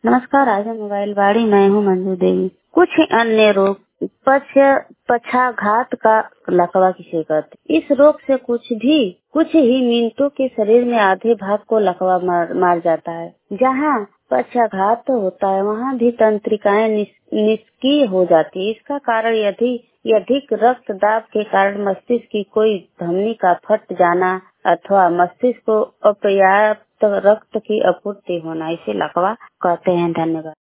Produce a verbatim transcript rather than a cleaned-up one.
नमस्कार, आज हम मोबाइल बाड़ी मैं हूँ मंजू देवी। कुछ अन्य रोग पक्ष पक्षाघात का लकवा किसे कहते। इस रोग से कुछ भी कुछ ही मिनटों के शरीर में आधे भाग को लकवा मार, मार जाता है। जहाँ पक्षाघात होता है वहाँ भी तंत्रिकाएं निस, निष्क्रिय हो जाती है। इसका कारण यदि अधिक रक्तदाब के कारण मस्तिष्क की कोई धमनी का फट जाना अथवा मस्तिष्क को अपर्याप्त रक्त की आपूर्ति होना, इसे लकवा कहते हैं। धन्यवाद।